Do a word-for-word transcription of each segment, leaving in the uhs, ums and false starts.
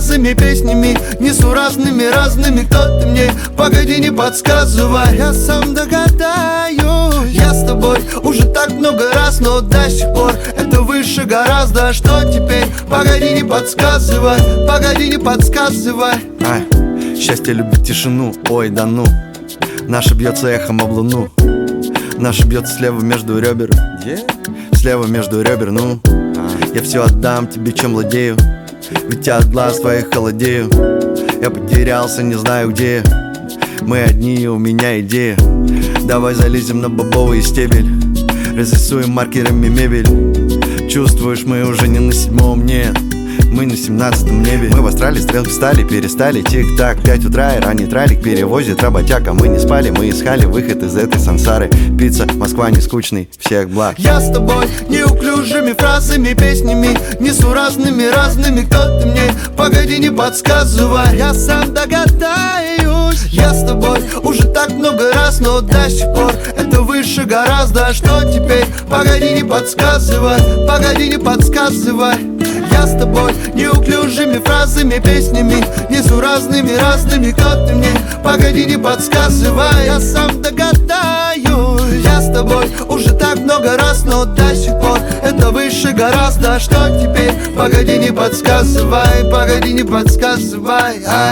фразами, песнями несуразными, разными. Кто ты мне? Погоди, не подсказывай, я сам догадаюсь. Я с тобой уже так много раз, но до сих пор это выше гораздо. Что теперь? Погоди, не подсказывай, погоди, не подсказывай. Ай, счастье любит тишину, ой да ну. Наша бьется эхом об луну. Наша бьется слева между ребер. Слева между ребер, ну. Я все отдам тебе, чем владею, ведь я от глаз твоих холодею. Я потерялся, не знаю где. Мы одни, у меня идея. Давай залезем на бобовый стебель, разрисуем маркерами мебель. Чувствуешь, мы уже не на седьмом, нет, мы на семнадцатом небе. Мы в астрале, стрелки встали, перестали. Тик-так, пять утра и ранний тралик перевозит работяга. Мы не спали, мы искали выход из этой сансары. Пицца, Москва не скучный, всех благ. Я с тобой неуклюжими фразами, песнями несуразными, разными. Кто ты мне? Погоди, не подсказывай, я сам догадаюсь. Я с тобой уже так много раз, но до сих пор это выше гораздо. Что теперь? Погоди, не подсказывай, погоди, не подсказывай. Я с тобой неуклюжими фразами, песнями несуразными, разными. Кто ты мне? Погоди, не подсказывай, я сам догадаюсь. Я с тобой уже так много раз, но до сих пор это выше гораздо. Что теперь? Погоди, не подсказывай, погоди, не подсказывай. Ай.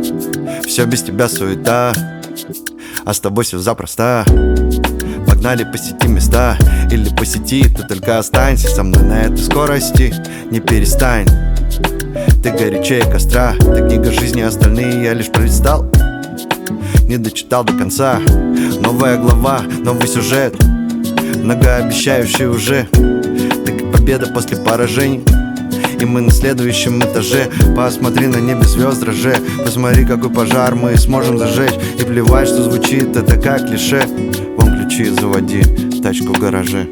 Все без тебя суета, а с тобой все запросто. Погнали по сети места, или по сети ты только останься со мной на этой скорости. Не перестань, ты горячее костра. Ты книга жизни, остальные я лишь пролистал, не дочитал до конца. Новая глава, новый сюжет, многообещающий уже. Ты как победа после поражений, и мы на следующем этаже. Посмотри на небе звезд дроже, посмотри, какой пожар мы сможем зажечь. И плевать, что звучит это как клише. Вон ключи, заводи тачку в гараже.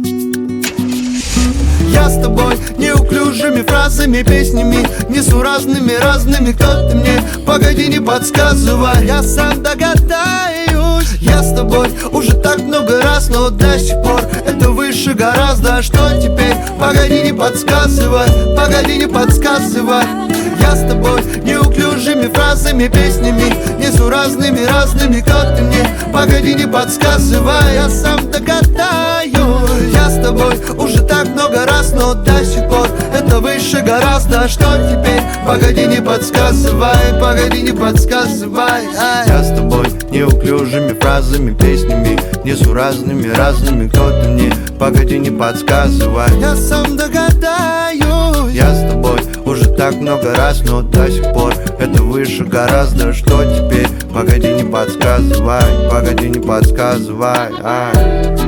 Я с тобой неуклюжими фразами, песнями несуразными, разными. Кто ты мне? Погоди, не подсказывай, я сам догадаюсь. Я с тобой уже так много раз, но до сих пор это выше гораздо. Что теперь? Погоди, не подсказывай, погоди, не подсказывай. Я с тобой неуклюжими фразами, песнями несуразными, разными. Кто ты мне? Погоди, не подсказывай, я сам догадаюсь. Я с тобой уже так много раз, но до сих пор это выше гораздо. Что теперь? Погоди, не подсказывай, погоди, не подсказывай. Ай. Я с тобой неуклюжими фразами, песнями несуразными, разными. Кто ты мне? Погоди, не подсказывай, я сам догадаюсь. Я с тобой уже так много раз, но до сих пор это выше гораздо. Что теперь? Погоди, не подсказывай, погоди, не подсказывай. Ай.